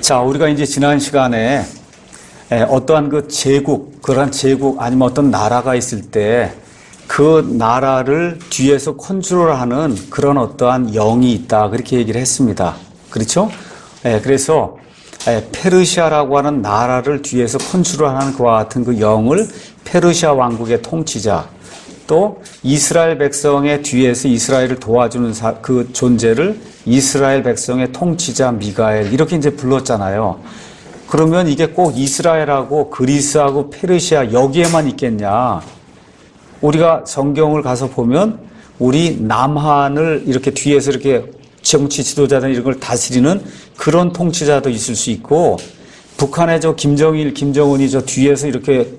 자, 우리가 이제 지난 시간에 어떠한 그 제국, 그러한 제국 아니면 어떤 나라가 있을 때 그 나라를 뒤에서 컨트롤하는 그런 어떠한 영이 있다. 그렇게 얘기를 했습니다. 그렇죠? 그래서 페르시아라고 하는 나라를 뒤에서 컨트롤하는 그와 같은 그 영을 페르시아 왕국의 통치자, 또 이스라엘 백성의 뒤에서 이스라엘을 도와주는 그 존재를 이스라엘 백성의 통치자 미가엘, 이렇게 이제 불렀잖아요. 그러면 이게 꼭 이스라엘하고 그리스하고 페르시아 여기에만 있겠냐? 우리가 성경을 가서 보면 우리 남한을 이렇게 뒤에서 이렇게 정치 지도자들 이런 걸 다스리는 그런 통치자도 있을 수 있고, 북한의 저 김정일, 김정은이 저 뒤에서 이렇게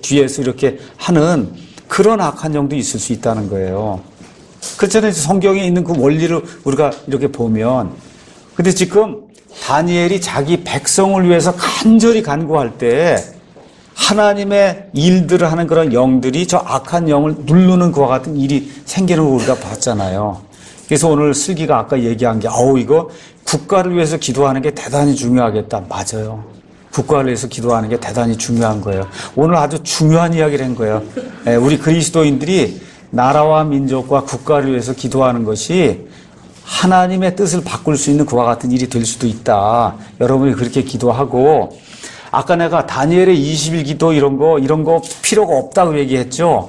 하는 그런 악한 영도 있을 수 있다는 거예요. 그렇잖아요. 성경에 있는 그 원리를 우리가 이렇게 보면. 근데 지금 다니엘이 자기 백성을 위해서 간절히 간구할 때 하나님의 일들을 하는 그런 영들이 저 악한 영을 누르는 그와 같은 일이 생기는 걸 우리가 봤잖아요. 그래서 오늘 슬기가 아까 얘기한 게, 이거 국가를 위해서 기도하는 게 대단히 중요하겠다. 맞아요. 국가를 위해서 기도하는 게 대단히 중요한 거예요. 오늘 아주 중요한 이야기를 한 거예요. 우리 그리스도인들이 나라와 민족과 국가를 위해서 기도하는 것이 하나님의 뜻을 바꿀 수 있는 그와 같은 일이 될 수도 있다. 여러분이 그렇게 기도하고, 아까 내가 다니엘의 20일 기도 이런 거 필요가 없다고 얘기했죠.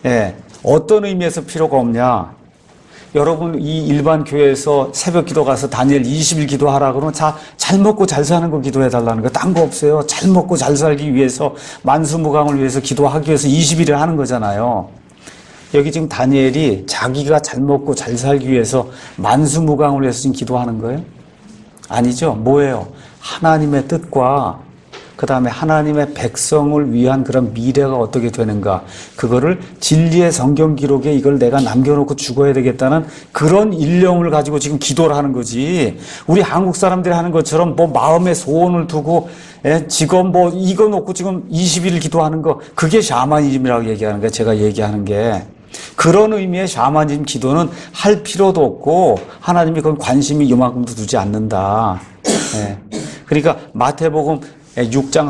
어떤 의미에서 필요가 없냐? 여러분 이 일반 교회에서 새벽 기도 가서 다니엘 20일 기도하라 그러면 잘 먹고 잘 사는 거 기도해 달라는 거, 딴 거 없어요. 잘 먹고 잘 살기 위해서, 만수무강을 위해서 기도하기 위해서 20일을 하는 거잖아요. 여기 지금 다니엘이 자기가 잘 먹고 잘 살기 위해서 만수무강을 위해서 지금 기도하는 거예요? 아니죠. 뭐예요? 하나님의 뜻과 그 다음에 하나님의 백성을 위한 그런 미래가 어떻게 되는가, 그거를 진리의 성경 기록에 이걸 내가 남겨놓고 죽어야 되겠다는 그런 일념을 가지고 지금 기도를 하는 거지. 우리 한국 사람들이 하는 것처럼 뭐 마음에 소원을 두고 지금 뭐 이거 놓고 지금 20일 기도하는 거, 그게 샤머니즘이라고 얘기하는 거예요. 제가 얘기하는 게. 그런 의미의 샤머니즘 기도는 할 필요도 없고 하나님이 그건 관심이 요만큼도 두지 않는다. 그러니까 마태복음 6장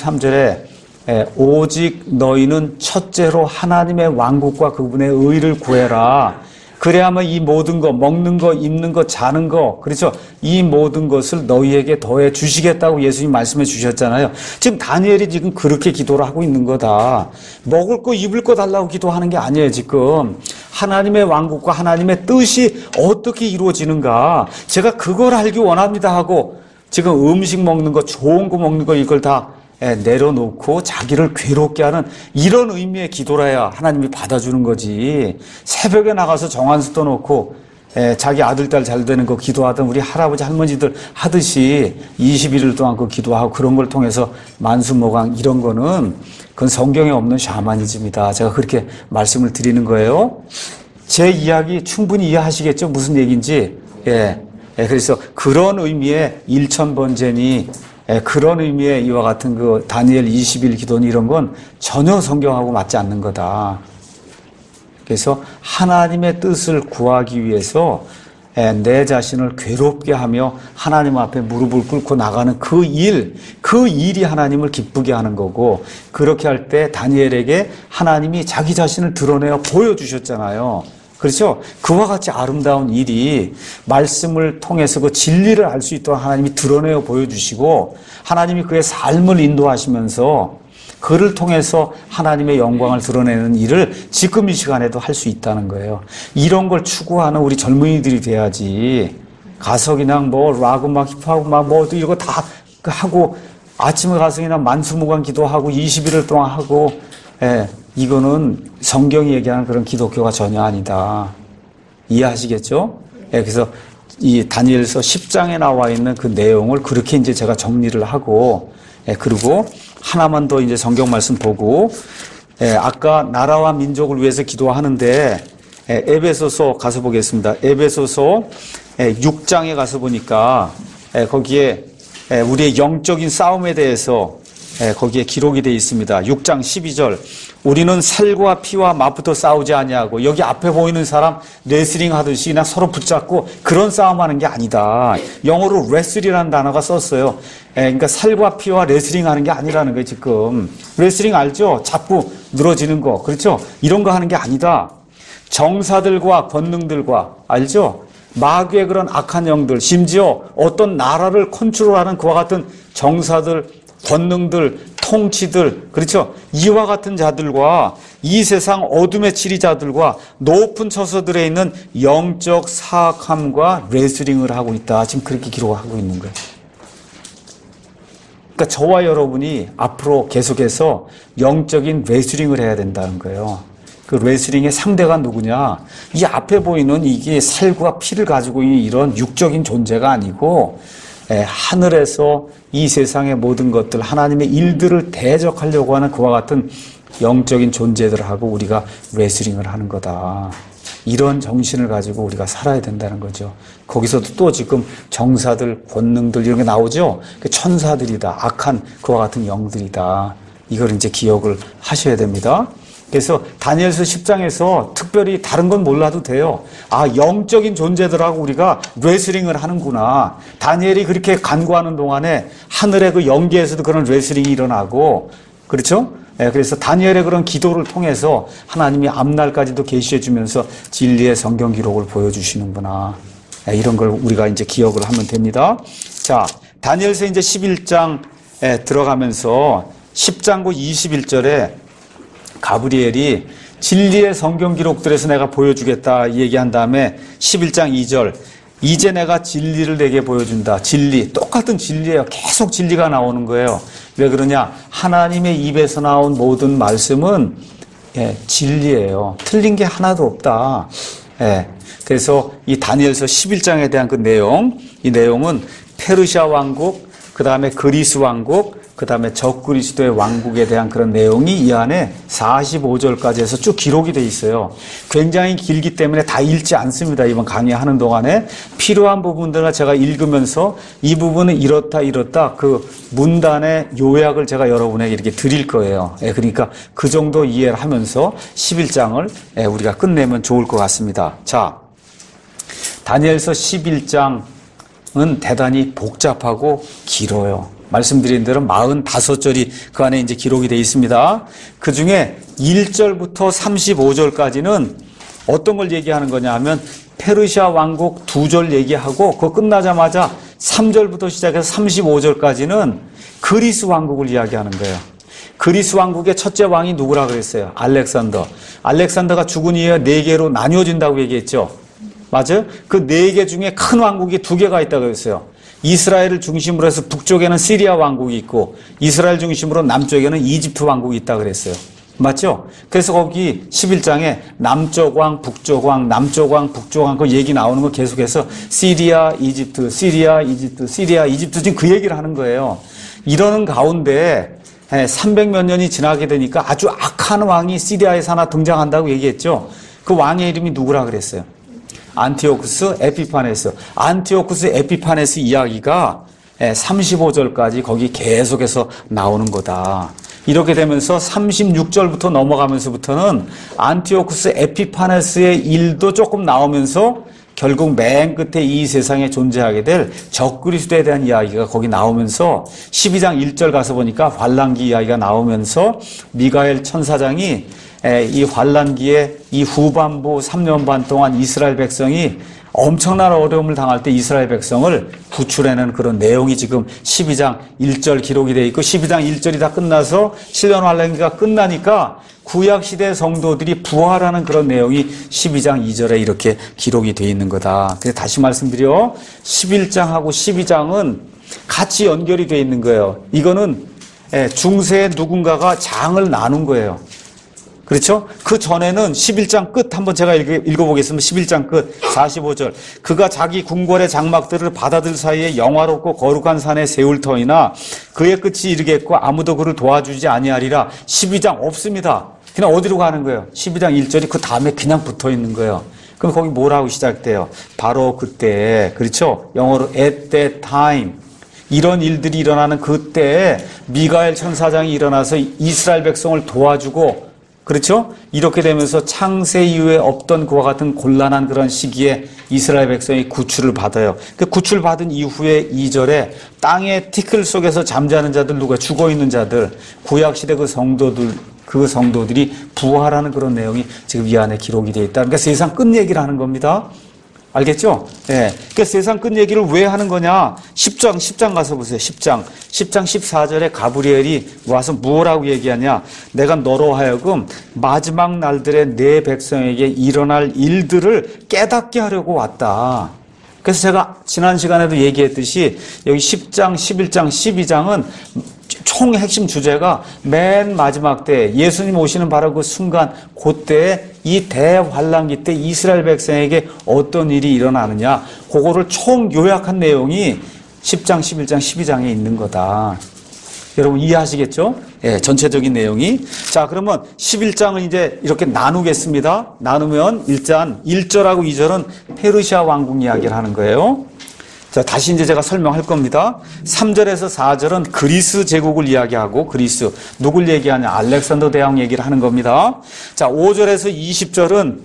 33절에 오직 너희는 첫째로 하나님의 왕국과 그분의 의를 구해라. 그래야만 이 모든 거, 먹는 거, 입는 거, 자는 거, 그렇죠? 이 모든 것을 너희에게 더해 주시겠다고 예수님 말씀해 주셨잖아요. 지금 다니엘이 지금 그렇게 기도를 하고 있는 거다. 먹을 거, 입을 거 달라고 기도하는 게 아니에요, 지금. 하나님의 왕국과 하나님의 뜻이 어떻게 이루어지는가. 제가 그걸 알기 원합니다 하고, 지금 음식 먹는 거, 좋은 거 먹는 거, 이걸 다 내려놓고 자기를 괴롭게 하는 이런 의미의 기도라야 하나님이 받아주는 거지. 새벽에 나가서 정한수 떠놓고 자기 아들, 딸 잘 되는 거 기도하던 우리 할아버지, 할머니들 하듯이 21일 동안 그 기도하고 그런 걸 통해서 만수무강 이런 거는 그건 성경에 없는 샤머니즘이다. 제가 그렇게 말씀을 드리는 거예요. 제 이야기 충분히 이해하시겠죠? 무슨 얘기인지. 그래서 그런 의미의 일천번제니, 그런 의미의 이와 같은 그 다니엘 20일 기도니 이런 건 전혀 성경하고 맞지 않는 거다. 그래서 하나님의 뜻을 구하기 위해서 내 자신을 괴롭게 하며 하나님 앞에 무릎을 꿇고 나가는 그 일이 하나님을 기쁘게 하는 거고, 그렇게 할 때 다니엘에게 하나님이 자기 자신을 드러내어 보여주셨잖아요. 그렇죠? 그와 같이 아름다운 일이 말씀을 통해서 그 진리를 알 수 있도록 하나님이 드러내어 보여주시고, 하나님이 그의 삶을 인도하시면서 그를 통해서 하나님의 영광을 드러내는 일을 지금 이 시간에도 할 수 있다는 거예요. 이런 걸 추구하는 우리 젊은이들이 돼야지. 가서 그냥 뭐 락 음악, 힙합 음악 뭐 이런 거 다 하고, 아침에 가서 그냥 만수무강 기도하고 20일을 동안 하고, 이거는 성경이 얘기하는 그런 기독교가 전혀 아니다. 이해하시겠죠? 그래서 이 다니엘서 10장에 나와 있는 그 내용을 그렇게 이제 제가 정리를 하고, 그리고 하나만 더 이제 성경 말씀 보고, 아까 나라와 민족을 위해서 기도하는데, 에베소서 가서 보겠습니다. 에베소서 6장에 가서 보니까, 거기에 우리의 영적인 싸움에 대해서 거기에 기록이 되어 있습니다. 6장 12절. 우리는 살과 피와 맞붙어 싸우지 아니하고, 여기 앞에 보이는 사람 레슬링 하듯이 그냥 서로 붙잡고 그런 싸움하는 게 아니다. 영어로 레슬이라는 단어가 썼어요. 그러니까 살과 피와 레슬링 하는 게 아니라는 거예요, 지금. 레슬링 알죠? 잡고 늘어지는 거. 그렇죠? 이런 거 하는 게 아니다. 정사들과 권능들과, 알죠? 마귀의 그런 악한 영들, 심지어 어떤 나라를 컨트롤하는 그와 같은 정사들, 권능들, 통치들, 그렇죠? 이와 같은 자들과 이 세상 어둠의 지리자들과 높은 처소들에 있는 영적 사악함과 레슬링을 하고 있다. 지금 그렇게 기록을 하고 있는 거예요. 그러니까 저와 여러분이 앞으로 계속해서 영적인 레슬링을 해야 된다는 거예요. 그 레슬링의 상대가 누구냐? 이 앞에 보이는 이게 살과 피를 가지고 있는 이런 육적인 존재가 아니고, 하늘에서 이 세상의 모든 것들, 하나님의 일들을 대적하려고 하는 그와 같은 영적인 존재들하고 우리가 레슬링을 하는 거다. 이런 정신을 가지고 우리가 살아야 된다는 거죠. 거기서도 또 지금 정사들, 권능들 이런 게 나오죠. 천사들이다. 악한 그와 같은 영들이다. 이걸 이제 기억을 하셔야 됩니다. 그래서 다니엘서 10장에서 특별히 다른 건 몰라도 돼요. 아, 영적인 존재들하고 우리가 레슬링을 하는구나. 다니엘이 그렇게 간구하는 동안에 하늘의 그 영계에서도 그런 레슬링이 일어나고, 그렇죠? 그래서 다니엘의 그런 기도를 통해서 하나님이 앞날까지도 계시해 주면서 진리의 성경 기록을 보여주시는구나. 이런 걸 우리가 이제 기억을 하면 됩니다. 자, 다니엘서 이제 11장에 들어가면서 10장구 21절에 가브리엘이 진리의 성경 기록들에서 내가 보여주겠다 얘기한 다음에 11장 2절, 이제 내가 진리를 내게 보여준다. 진리, 똑같은 진리예요. 계속 진리가 나오는 거예요. 왜 그러냐? 하나님의 입에서 나온 모든 말씀은 진리예요. 틀린 게 하나도 없다. 그래서 이 다니엘서 11장에 대한 그 내용, 이 내용은 페르시아 왕국, 그 다음에 그리스 왕국, 그 다음에 적그리스도의 왕국에 대한 그런 내용이 이 안에 45절까지 해서 쭉 기록이 돼 있어요. 굉장히 길기 때문에 다 읽지 않습니다. 이번 강의하는 동안에 필요한 부분들을 제가 읽으면서 이 부분은 이렇다 그 문단의 요약을 제가 여러분에게 이렇게 드릴 거예요. 그러니까 그 정도 이해를 하면서 11장을 우리가 끝내면 좋을 것 같습니다. 자, 다니엘서 11장은 대단히 복잡하고 길어요. 말씀드린 대로 45절이 그 안에 이제 기록이 되어 있습니다. 그 중에 1절부터 35절까지는 어떤 걸 얘기하는 거냐 하면 페르시아 왕국 2절 얘기하고 그거 끝나자마자 3절부터 시작해서 35절까지는 그리스 왕국을 이야기하는 거예요. 그리스 왕국의 첫째 왕이 누구라 그랬어요? 알렉산더. 알렉산더가 죽은 이후에 4개로 나뉘어진다고 얘기했죠. 맞아요? 그 4개 중에 큰 왕국이 2개가 있다고 그랬어요. 이스라엘을 중심으로 해서 북쪽에는 시리아 왕국이 있고 이스라엘 중심으로 남쪽에는 이집트 왕국이 있다고 그랬어요. 맞죠? 그래서 거기 11장에 남쪽 왕, 북쪽 왕, 남쪽 왕, 북쪽 왕 그 얘기 나오는 거 계속해서 시리아, 이집트, 시리아, 이집트, 시리아, 이집트 지금 그 얘기를 하는 거예요. 이러는 가운데 300몇 년이 지나게 되니까 아주 악한 왕이 시리아에서 하나 등장한다고 얘기했죠. 그 왕의 이름이 누구라 그랬어요? 안티오쿠스 에피파네스. 안티오쿠스 에피파네스 이야기가 35절까지 거기 계속해서 나오는 거다. 이렇게 되면서 36절부터 넘어가면서부터는 안티오쿠스 에피파네스의 일도 조금 나오면서 결국 맨 끝에 이 세상에 존재하게 될 적그리스도에 대한 이야기가 거기 나오면서 12장 1절 가서 보니까 환란기 이야기가 나오면서 미가엘 천사장이 이 환란기의 이 후반부 3년 반 동안 이스라엘 백성이 엄청난 어려움을 당할 때 이스라엘 백성을 구출해낸 그런 내용이 지금 12장 1절 기록이 되어 있고 12장 1절이 다 끝나서 7년 환란기가 끝나니까 구약시대 성도들이 부활하는 그런 내용이 12장 2절에 이렇게 기록이 되어 있는 거다. 그래서 다시 말씀드려 11장하고 12장은 같이 연결이 되어 있는 거예요. 이거는 중세의 누군가가 장을 나눈 거예요. 그렇죠? 그 전에는 11장 끝 한번 제가 읽어보겠습니다. 11장 끝 45절. 그가 자기 궁궐의 장막들을 바다들 사이에 영화롭고 거룩한 산에 세울 터이나 그의 끝이 이르겠고 아무도 그를 도와주지 아니하리라. 12장 없습니다. 그냥 어디로 가는 거예요? 12장 1절이 그 다음에 그냥 붙어 있는 거예요. 그럼 거기 뭐라고 시작돼요? 바로 그때, 그렇죠? 영어로 at that time. 이런 일들이 일어나는 그때에 미가엘 천사장이 일어나서 이스라엘 백성을 도와주고, 그렇죠? 이렇게 되면서 창세 이후에 없던 그와 같은 곤란한 그런 시기에 이스라엘 백성이 구출을 받아요. 그 구출받은 이후에 2절에 땅의 티끌 속에서 잠자는 자들, 누가 죽어있는 자들, 구약시대 그 성도들이 부활하는 그런 내용이 지금 이 안에 기록이 되어 있다. 그러니까 세상 끝 얘기를 하는 겁니다. 알겠죠? 예. 그러니까 세상 끝 얘기를 왜 하는 거냐? 10장 가서 보세요. 10장 14절에 가브리엘이 와서 뭐라고 얘기하냐? 내가 너로 하여금 마지막 날들에 내 백성에게 일어날 일들을 깨닫게 하려고 왔다. 그래서 제가 지난 시간에도 얘기했듯이 여기 10장, 11장, 12장은 총 핵심 주제가 맨 마지막 때 예수님 오시는 바로 그 순간, 그때 이 대환란기 때 이스라엘 백성에게 어떤 일이 일어나느냐, 그거를 총 요약한 내용이 10장, 11장, 12장에 있는 거다. 여러분 이해하시겠죠? 예, 전체적인 내용이. 자, 그러면 11장은 이제 이렇게 나누겠습니다. 나누면 일단 1절하고 2절은 페르시아 왕국 이야기를 하는 거예요. 자, 다시 이제 제가 설명할 겁니다. 3절에서 4절은 그리스 제국을 이야기하고, 그리스, 누굴 얘기하냐? 알렉산더 대왕 얘기를 하는 겁니다. 자, 5절에서 20절은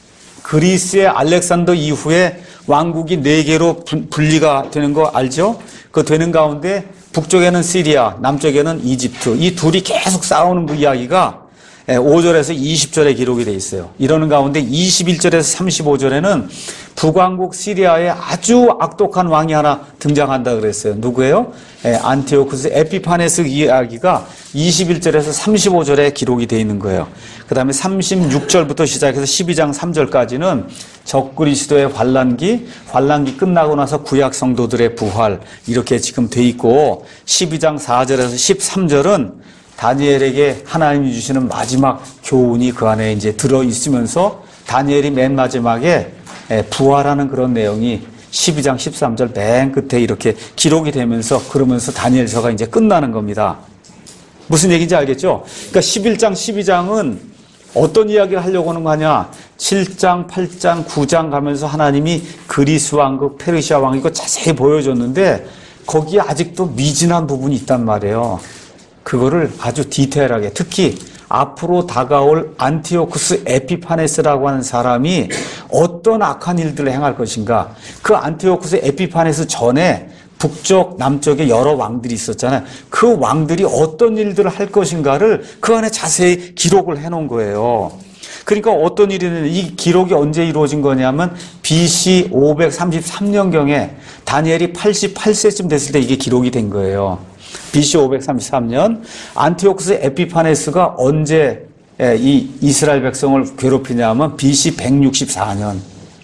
그리스의 알렉산더 이후에 왕국이 4개로 분리가 되는 거 알죠? 그 되는 가운데 북쪽에는 시리아, 남쪽에는 이집트, 이 둘이 계속 싸우는 그 이야기가 5절에서 20절에 기록이 되어 있어요. 이러는 가운데 21절에서 35절에는 북왕국 시리아에 아주 악독한 왕이 하나 등장한다 그랬어요. 누구예요? 안티오쿠스 에피파네스 이야기가 21절에서 35절에 기록이 되어 있는 거예요. 그 다음에 36절부터 시작해서 12장 3절까지는 적그리스도의 환란기 끝나고 나서 구약 성도들의 부활, 이렇게 지금 돼 있고, 12장 4절에서 13절은 다니엘에게 하나님이 주시는 마지막 교훈이 그 안에 이제 들어 있으면서 다니엘이 맨 마지막에 부활하는 그런 내용이 12장 13절 맨 끝에 이렇게 기록이 되면서, 그러면서 다니엘서가 이제 끝나는 겁니다. 무슨 얘기인지 알겠죠? 그러니까 11장, 12장은 어떤 이야기를 하려고 하는 거 아니야? 7장, 8장, 9장 가면서 하나님이 그리스 왕국, 페르시아 왕국 자세히 보여줬는데 거기에 아직도 미진한 부분이 있단 말이에요. 그거를 아주 디테일하게, 특히 앞으로 다가올 안티오쿠스 에피파네스라고 하는 사람이 어떤 악한 일들을 행할 것인가, 그 안티오쿠스 에피파네스 전에 북쪽, 남쪽에 여러 왕들이 있었잖아요. 그 왕들이 어떤 일들을 할 것인가를 그 안에 자세히 기록을 해놓은 거예요. 그러니까 어떤 일이든, 이 기록이 언제 이루어진 거냐면 BC 533년경에 다니엘이 88세쯤 됐을 때 이게 기록이 된 거예요. BC 533년 안티오쿠스 에피파네스가 언제 이 이스라엘 백성을 괴롭히냐면 BC 164년.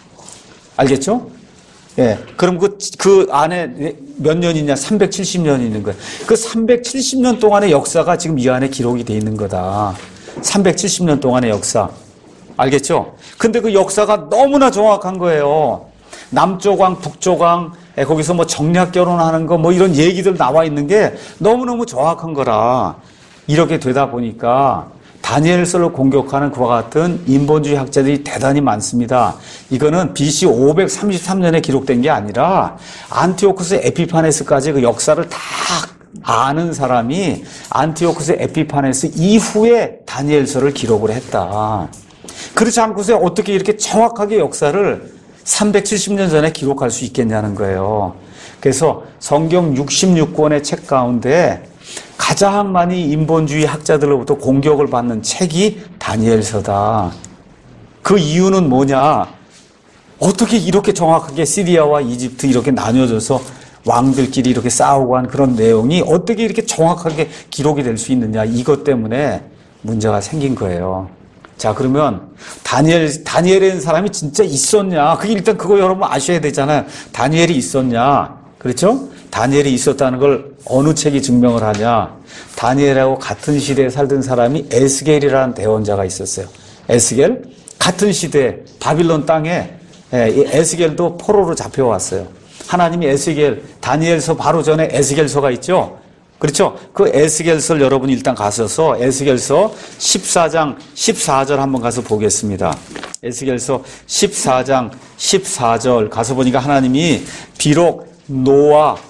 알겠죠? 예. 그럼 그 안에 몇 년이냐? 370년이 있는 거예요. 그 370년 동안의 역사가 지금 이 안에 기록이 돼 있는 거다. 370년 동안의 역사. 알겠죠? 근데 그 역사가 너무나 정확한 거예요. 남쪽 왕, 북쪽 왕, 거기서 뭐 정략 결혼하는 거, 뭐 이런 얘기들 나와 있는 게 너무너무 정확한 거라. 이렇게 되다 보니까 다니엘서를 공격하는 그와 같은 인본주의 학자들이 대단히 많습니다. 이거는 BC 533년에 기록된 게 아니라 안티오쿠스 에피파네스까지 그 역사를 다 아는 사람이 안티오쿠스 에피파네스 이후에 다니엘서를 기록을 했다. 그렇지 않고서 어떻게 이렇게 정확하게 역사를 370년 전에 기록할 수 있겠냐는 거예요. 그래서 성경 66권의 책 가운데 가장 많이 인본주의 학자들로부터 공격을 받는 책이 다니엘서다. 그 이유는 뭐냐? 어떻게 이렇게 정확하게 시리아와 이집트 이렇게 나뉘어져서 왕들끼리 이렇게 싸우고 한 그런 내용이 어떻게 이렇게 정확하게 기록이 될 수 있느냐? 이것 때문에 문제가 생긴 거예요. 자, 그러면 다니엘이라는 사람이 진짜 있었냐? 그게 일단 그거 여러분 아셔야 되잖아요. 다니엘이 있었냐? 그렇죠? 다니엘이 있었다는 걸 어느 책이 증명을 하냐? 다니엘하고 같은 시대에 살던 사람이 에스겔이라는 대원자가 있었어요. 에스겔? 같은 시대에 바빌론 땅에 에스겔도 포로로 잡혀왔어요. 하나님이 에스겔, 다니엘서 바로 전에 에스겔서가 있죠? 그렇죠? 그 에스겔서를 여러분 일단 가셔서 에스겔서 14장 14절 한번 가서 보겠습니다. 에스겔서 14장 14절 가서 보니까 하나님이 비록 노아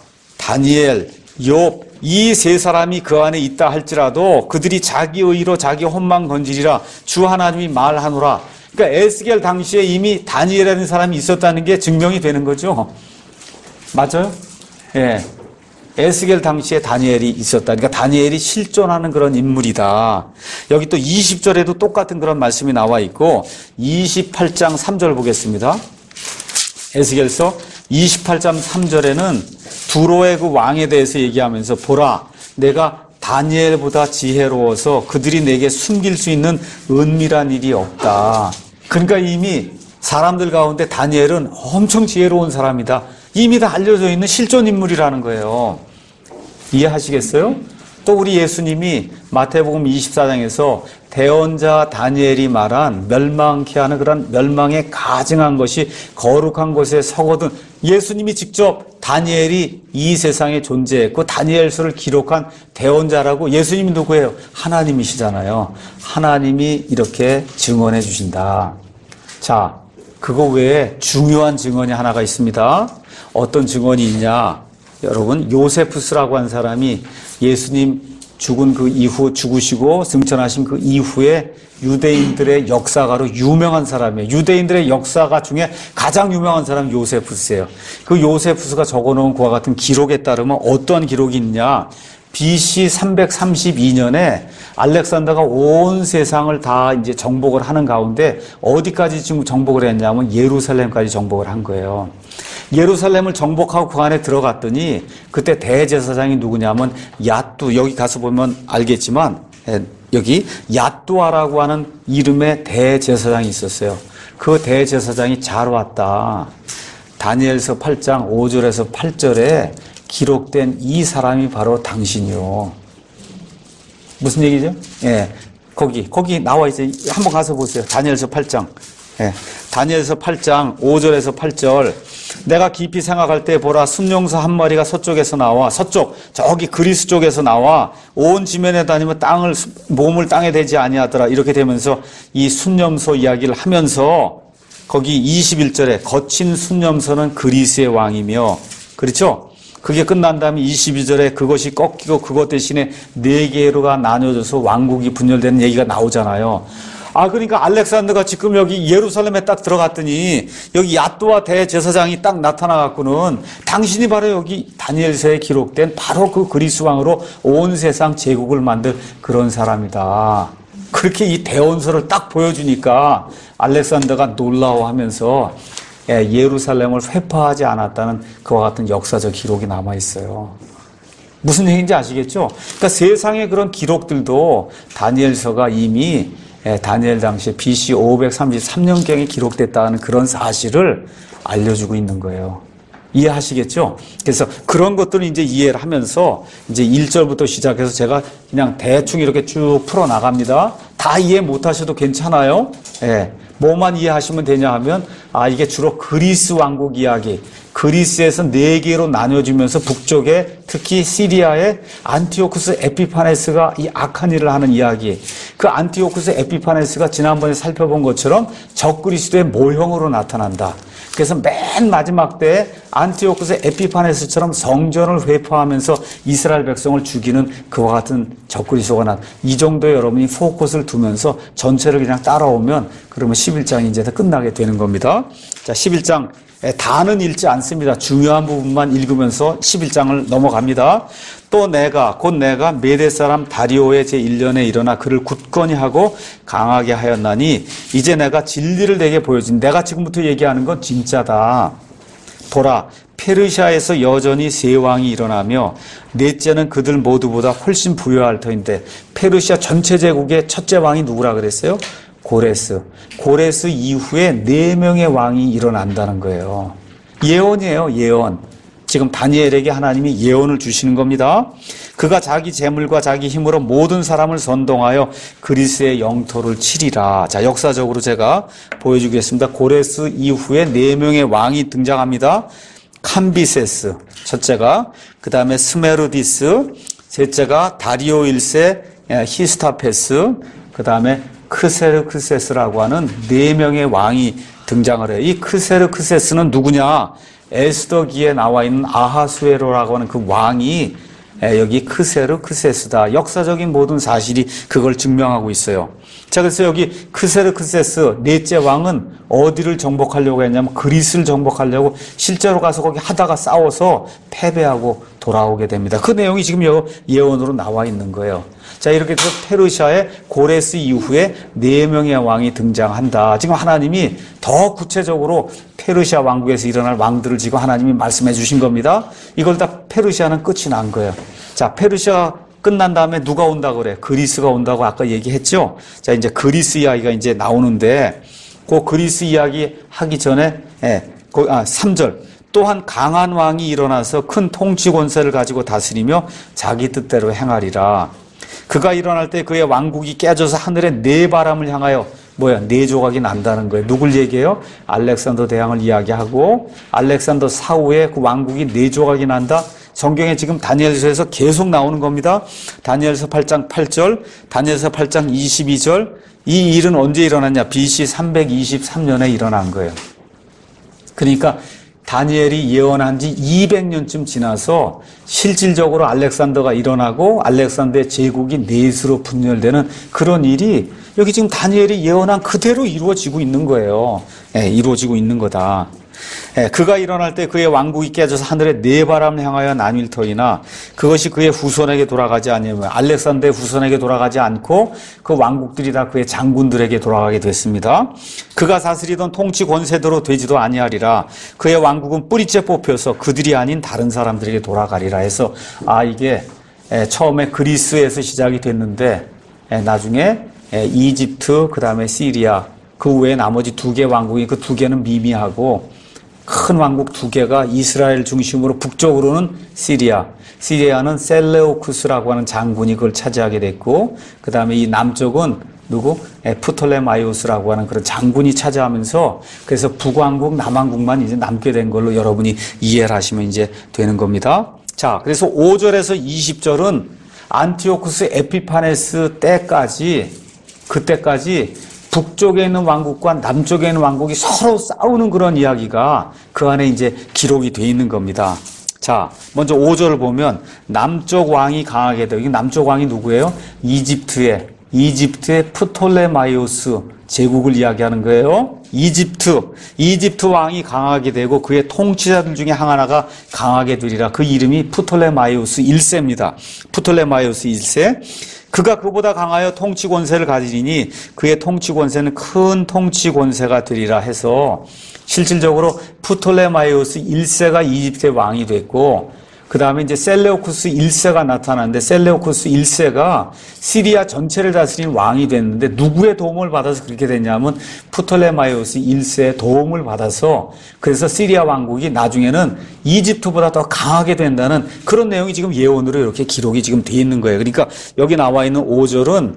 다니엘, 욥 이 세 사람이 그 안에 있다 할지라도 그들이 자기 의로 자기 혼만 건지리라 주 하나님이 말하노라. 그러니까 에스겔 당시에 이미 다니엘이라는 사람이 있었다는 게 증명이 되는 거죠. 맞아요? 예. 에스겔 당시에 다니엘이 있었다. 그러니까 다니엘이 실존하는 그런 인물이다. 여기 또 20절에도 똑같은 그런 말씀이 나와 있고 28장 3절 보겠습니다. 에스겔서 28장 3절에는 두로의 그 왕에 대해서 얘기하면서 보라 내가 다니엘보다 지혜로워서 그들이 내게 숨길 수 있는 은밀한 일이 없다. 그러니까 이미 사람들 가운데 다니엘은 엄청 지혜로운 사람이다. 이미 다 알려져 있는 실존 인물이라는 거예요. 이해하시겠어요? 또 우리 예수님이 마태복음 24장에서 대언자 다니엘이 말한 멸망케 하는 그런 멸망에 가증한 것이 거룩한 곳에 서거든 예수님이 직접 다니엘이 이 세상에 존재했고 다니엘서를 기록한 대언자라고 예수님이 누구예요? 하나님이시잖아요. 하나님이 이렇게 증언해 주신다. 자, 그거 외에 중요한 증언이 하나가 있습니다. 어떤 증언이 있냐? 여러분, 요세푸스라고 한 사람이 예수님 죽은 그 이후 죽으시고 승천하신 그 이후에 유대인들의 역사가로 유명한 사람이에요. 유대인들의 역사가 중에 가장 유명한 사람이 요세푸스예요. 그 요세푸스가 적어놓은 그와 같은 기록에 따르면 어떤 기록이 있냐? BC 332년에 알렉산더가 온 세상을 다 이제 정복을 하는 가운데 어디까지 지금 정복을 했냐면 예루살렘까지 정복을 한 거예요. 예루살렘을 정복하고 그 안에 들어갔더니 그때 대제사장이 누구냐면 야뚜, 여기 가서 보면 알겠지만 여기 야뚜아라고 하는 이름의 대제사장이 있었어요. 그 대제사장이 잘 왔다. 다니엘서 8장 5절에서 8절에 기록된 이 사람이 바로 당신이요. 무슨 얘기죠? 예. 거기 나와 있어요. 한번 가서 보세요. 다니엘서 8장. 예. 다니엘서 8장 5절에서 8절. 내가 깊이 생각할 때 보라 순용사 한 마리가 서쪽에서 나와 서쪽 저기 그리스 쪽에서 나와 온 지면에 다니면 몸을 땅에 대지 아니하더라. 이렇게 되면서 이 순념소 이야기를 하면서 거기 21절에 거친 순념소는 그리스의 왕이며 그렇죠? 그게 끝난 다음에 22절에 그것이 꺾이고 그것 대신에 4개로가 나뉘어져서 왕국이 분열되는 얘기가 나오잖아요. 그러니까 알렉산더가 지금 여기 예루살렘에 딱 들어갔더니 여기 야뚜아 대제사장이 딱 나타나갖고는 당신이 바로 여기 다니엘서에 기록된 바로 그 그리스 왕으로 온 세상 제국을 만들 그런 사람이다. 그렇게 이 대언서를 딱 보여주니까 알렉산더가 놀라워하면서 예루살렘을 회파하지 않았다는 그와 같은 역사적 기록이 남아있어요. 무슨 얘기인지 아시겠죠? 그러니까 세상의 그런 기록들도 다니엘서가 이미 다니엘 당시에 BC 533년경에 기록됐다는 그런 사실을 알려주고 있는 거예요. 이해하시겠죠? 그래서 그런 것들을 이제 이해를 하면서 이제 1절부터 시작해서 제가 그냥 대충 이렇게 쭉 풀어 나갑니다. 다 이해 못 하셔도 괜찮아요. 뭐만 이해하시면 되냐 하면 이게 주로 그리스 왕국 이야기. 그리스에서 4개로 나뉘어지면서 북쪽에 특히 시리아의 안티오쿠스 에피파네스가 이 악한 일을 하는 이야기. 그 안티오쿠스 에피파네스가 지난번에 살펴본 것처럼 적그리스도의 모형으로 나타난다. 그래서 맨 마지막 때에 안티오쿠스 에피파네스처럼 성전을 회파하면서 이스라엘 백성을 죽이는 그와 같은 적그리스도가 이 정도에 여러분이 포커스를 두면서 전체를 그냥 따라오면 그러면 11장이 이제 다 끝나게 되는 겁니다. 자, 11장 다는 읽지 않습니다. 중요한 부분만 읽으면서 11장을 넘어갑니다. 또 곧 내가 메대 사람 다리오의 제1년에 일어나 그를 굳건히 하고 강하게 하였나니 이제 내가 진리를 내게 보여준 내가 지금부터 얘기하는 건 진짜다. 보라 페르시아에서 여전히 세 왕이 일어나며 넷째는 그들 모두보다 훨씬 부유할 터인데 페르시아 전체 제국의 첫째 왕이 누구라 그랬어요? 고레스 이후에 4명의 왕이 일어난다는 거예요. 예언이에요, 예언. 지금 다니엘에게 하나님이 예언을 주시는 겁니다. 그가 자기 재물과 자기 힘으로 모든 사람을 선동하여 그리스의 영토를 치리라. 자, 역사적으로 제가 보여주겠습니다. 고레스 이후에 4명의 왕이 등장합니다. 캄비세스, 첫째가, 그 다음에 스메르디스, 셋째가 다리오 1세 히스타페스, 그 다음에 크세르크세스라고 하는 4명의 왕이 등장을 해요. 이 크세르크세스는 누구냐? 에스더기에 나와 있는 아하수에로라고 하는 그 왕이 여기 크세르크세스다. 역사적인 모든 사실이 그걸 증명하고 있어요. 자, 그래서 여기 크세르크세스 넷째 왕은 어디를 정복하려고 했냐면 그리스를 정복하려고 실제로 가서 거기 하다가 싸워서 패배하고 돌아오게 됩니다. 그 내용이 지금 예언으로 나와 있는 거예요. 자, 이렇게 해서 페르시아의 고레스 이후에 4명의 왕이 등장한다. 지금 하나님이 더 구체적으로 페르시아 왕국에서 일어날 왕들을 지금 하나님이 말씀해 주신 겁니다. 이걸 다 페르시아는 끝이 난 거예요. 자, 페르시아 끝난 다음에 누가 온다고 그래? 그리스가 온다고 아까 얘기했죠? 자, 이제 그리스 이야기가 이제 나오는데, 그 그리스 이야기 하기 전에, 3절. 또한 강한 왕이 일어나서 큰 통치 권세를 가지고 다스리며 자기 뜻대로 행하리라. 그가 일어날 때 그의 왕국이 깨져서 하늘의 네 바람을 향하여 네 조각이 난다는 거예요. 누굴 얘기해요? 알렉산더 대왕을 이야기하고 알렉산더 사후에 그 왕국이 네 조각이 난다. 성경에 지금 다니엘서에서 계속 나오는 겁니다. 다니엘서 8장 8절, 다니엘서 8장 22절. 이 일은 언제 일어났냐? BC 323년에 일어난 거예요. 그러니까 다니엘이 예언한 지 200년쯤 지나서 실질적으로 알렉산더가 일어나고 알렉산더의 제국이 넷으로 분열되는 그런 일이 여기 지금 다니엘이 예언한 그대로 이루어지고 있는 거예요. 이루어지고 있는 거다. 그가 일어날 때 그의 왕국이 깨져서 하늘의 네 바람을 향하여 나뉠 터이나 그것이 그의 후손에게 돌아가지 아니하며 알렉산더의 후손에게 돌아가지 않고 그 왕국들이 다 그의 장군들에게 돌아가게 됐습니다. 그가 다스리던 통치 권세대로 되지도 아니하리라. 그의 왕국은 뿌리째 뽑혀서 그들이 아닌 다른 사람들에게 돌아가리라 해서 이게 처음에 그리스에서 시작이 됐는데 나중에 이집트 그 다음에 시리아 그 외에 나머지 2개 왕국이 그 2개는 미미하고 큰 왕국 2개가 이스라엘 중심으로 북쪽으로는 시리아는 셀레오쿠스라고 하는 장군이 그걸 차지하게 됐고 그 다음에 이 남쪽은 누구? 프톨레마이오스라고 하는 그런 장군이 차지하면서 그래서 북왕국, 남왕국만 이제 남게 된 걸로 여러분이 이해를 하시면 이제 되는 겁니다. 자, 그래서 5절에서 20절은 안티오쿠스 에피파네스 그때까지 북쪽에 있는 왕국과 남쪽에 있는 왕국이 서로 싸우는 그런 이야기가 그 안에 이제 기록이 돼 있는 겁니다. 자, 먼저 5절을 보면 남쪽 왕이 강하게 되고, 남쪽 왕이 누구예요? 이집트의 프톨레마이오스 제국을 이야기하는 거예요. 이집트 왕이 강하게 되고 그의 통치자들 중에 하나가 강하게 되리라. 그 이름이 프톨레마이오스 1세입니다. 프톨레마이오스 1세. 그가 그보다 강하여 통치 권세를 가지리니 그의 통치 권세는 큰 통치 권세가 되리라 해서 실질적으로 프톨레마이오스 1세가 이집트의 왕이 됐고 그 다음에 이제 셀레우쿠스 1세가 나타났는데 셀레우쿠스 1세가 시리아 전체를 다스린 왕이 됐는데 누구의 도움을 받아서 그렇게 됐냐면 프톨레마이오스 1세의 도움을 받아서 그래서 시리아 왕국이 나중에는 이집트보다 더 강하게 된다는 그런 내용이 지금 예언으로 이렇게 기록이 지금 돼 있는 거예요. 그러니까 여기 나와 있는 5절은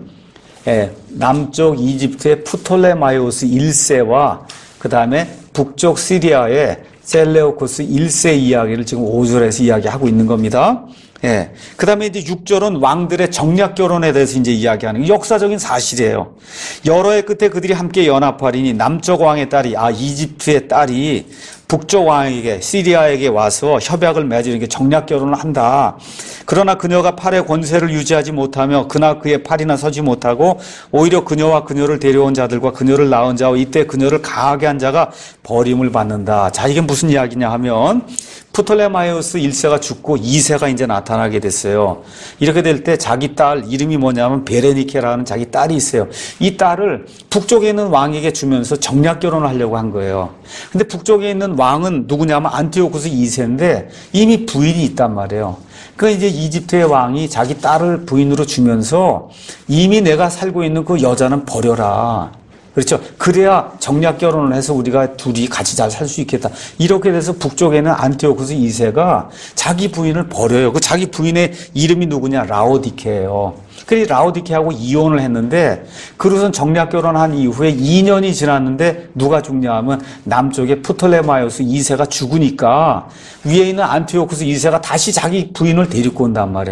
남쪽 이집트의 프톨레마이오스 1세와 그 다음에 북쪽 시리아의 셀레오코스 1세 이야기를 지금 5절에서 이야기하고 있는 겁니다. 그 다음에 이제 6절은 왕들의 정략 결혼에 대해서 이제 이야기하는 역사적인 사실이에요. 여러 해 끝에 그들이 함께 연합하리니 남쪽 왕의 딸이, 이집트의 딸이 북쪽 왕에게, 시리아에게 와서 협약을 맺으는 게 정략 결혼을 한다. 그러나 그녀가 팔의 권세를 유지하지 못하며 그나 그의 팔이나 서지 못하고 오히려 그녀와 그녀를 데려온 자들과 그녀를 낳은 자와 이때 그녀를 강하게 한 자가 버림을 받는다. 자, 이게 무슨 이야기냐 하면 프톨레마이오스 1세가 죽고 2세가 이제 나타나게 됐어요. 이렇게 될 때 자기 딸 이름이 뭐냐면 베레니케라는 자기 딸이 있어요. 이 딸을 북쪽에 있는 왕에게 주면서 정략 결혼을 하려고 한 거예요. 근데 북쪽에 있는 왕은 누구냐면 안티오쿠스 2세인데 이미 부인이 있단 말이에요. 그러니까 이제 이집트의 왕이 자기 딸을 부인으로 주면서 이미 내가 살고 있는 그 여자는 버려라. 그렇죠. 그래야 정략 결혼을 해서 우리가 둘이 같이 잘 살 수 있겠다. 이렇게 돼서 북쪽에는 안티오쿠스 2세가 자기 부인을 버려요. 그 자기 부인의 이름이 누구냐? 라오디케예요. 그래서 라오디케하고 이혼을 했는데 그로선 정략 결혼한 이후에 2년이 지났는데 누가 죽냐 하면 남쪽에 프톨레마이오스 2세가 죽으니까 위에 있는 안티오쿠스 2세가 다시 자기 부인을 데리고 온단 말이야.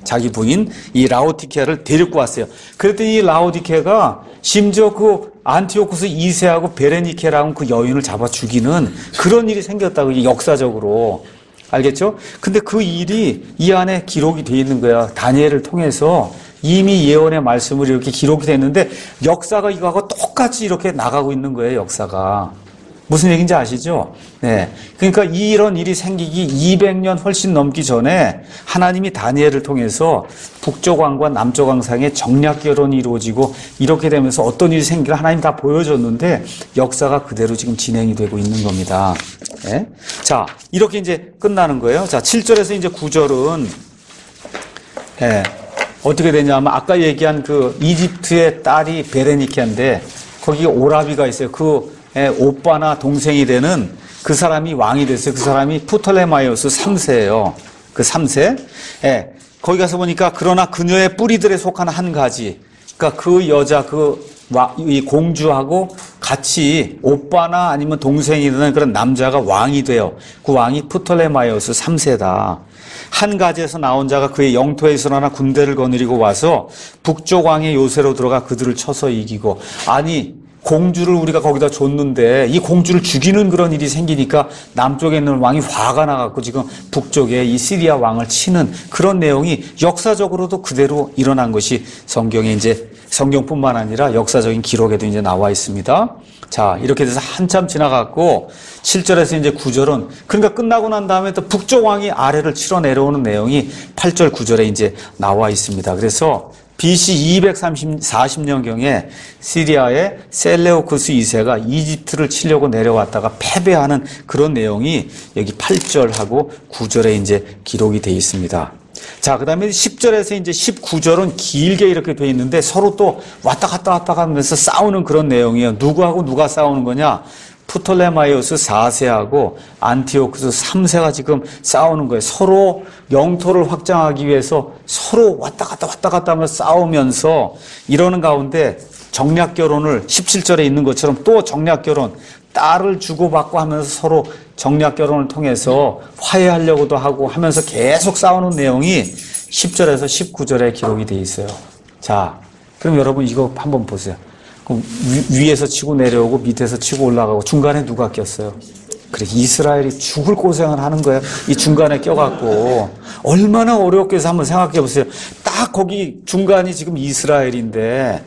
자기 부인 이 라오디케아를 데리고 왔어요. 그랬더니 이 라오디케아가 심지어 그 안티오쿠스 2세하고 베레니케라는 그 여인을 잡아 죽이는 그런 일이 생겼다고, 이게 역사적으로. 알겠죠? 근데 그 일이 이 안에 기록이 돼 있는 거야. 다니엘을 통해서 이미 예언의 말씀으로 이렇게 기록이 됐는데 역사가 이거하고 똑같이 이렇게 나가고 있는 거예요, 역사가. 무슨 얘기인지 아시죠? 네. 그러니까 이런 일이 생기기 200년 훨씬 넘기 전에 하나님이 다니엘을 통해서 북쪽 왕과 남쪽 왕 사이에 정략 결혼이 이루어지고 이렇게 되면서 어떤 일이 생기가 하나님 다 보여줬는데 역사가 그대로 지금 진행이 되고 있는 겁니다. 네. 자, 이렇게 이제 끝나는 거예요. 자, 7절에서 이제 9절은 네. 어떻게 되냐면 아까 얘기한 그 이집트의 딸이 베레니케인데 거기 오라비가 있어요. 그 오빠나 동생이 되는 그 사람이 왕이 됐어요. 그 사람이 프톨레마이오스 3세예요. 그 3세. 거기 가서 보니까 그러나 그녀의 뿌리들에 속한 한 가지. 그러니까 그 여자 이 공주하고 같이 오빠나 아니면 동생이 되는 그런 남자가 왕이 돼요. 그 왕이 프톨레마이오스 3세다. 한 가지에서 나온 자가 그의 영토에 있으나 군대를 거느리고 와서 북쪽 왕의 요새로 들어가 그들을 쳐서 이기고, 아니 공주를 우리가 거기다 줬는데 이 공주를 죽이는 그런 일이 생기니까 남쪽에 있는 왕이 화가 나갖고 지금 북쪽에 이 시리아 왕을 치는 그런 내용이 역사적으로도 그대로 일어난 것이 성경에 이제 성경뿐만 아니라 역사적인 기록에도 이제 나와 있습니다. 자, 이렇게 돼서 한참 지나갔고 7절에서 이제 9절은 그러니까 끝나고 난 다음에 또 북쪽 왕이 아래를 치러 내려오는 내용이 8절 9절에 이제 나와 있습니다. 그래서 BC 240년경에 시리아의 셀레우쿠스 2세가 이집트를 치려고 내려왔다가 패배하는 그런 내용이 여기 8절하고 9절에 이제 기록이 되어 있습니다. 자, 그 다음에 10절에서 이제 19절은 길게 이렇게 되어 있는데 서로 또 왔다 갔다 하면서 싸우는 그런 내용이에요. 누구하고 누가 싸우는 거냐? 프톨레마이오스 4세하고 안티오쿠스 3세가 지금 싸우는 거예요. 서로 영토를 확장하기 위해서 서로 왔다 갔다 하면서 싸우면서 이러는 가운데 정략 결혼을 17절에 있는 것처럼 또 정략 결혼, 딸을 주고받고 하면서 서로 정략 결혼을 통해서 화해하려고도 하고 하면서 계속 싸우는 내용이 10절에서 19절에 기록이 되어 있어요. 자, 그럼 여러분 이거 한번 보세요. 그럼 위에서 치고 내려오고 밑에서 치고 올라가고 중간에 누가 꼈어요? 그래, 이스라엘이 죽을 고생을 하는 거예요. 이 중간에 껴갖고. 얼마나 어렵게 해서 한번 생각해 보세요. 딱 거기 중간이 지금 이스라엘인데